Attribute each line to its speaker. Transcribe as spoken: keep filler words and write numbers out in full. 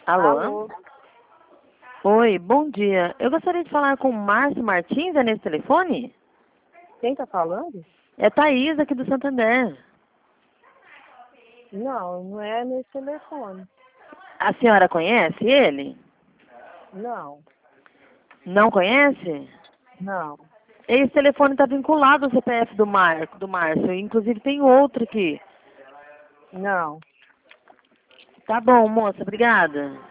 Speaker 1: Alô?
Speaker 2: Alô?
Speaker 1: Oi, bom dia. Eu gostaria de falar com o Márcio Martins, é nesse telefone?
Speaker 2: Quem tá falando?
Speaker 1: É Thaís, aqui do Santander.
Speaker 2: Não, não é nesse telefone.
Speaker 1: A senhora conhece ele?
Speaker 2: Não,
Speaker 1: Não conhece?
Speaker 2: não.
Speaker 1: Esse telefone está vinculado ao C P F do, Marco, do Márcio. Inclusive tem outro aqui.
Speaker 2: Não.
Speaker 1: Tá bom, moça. Obrigada.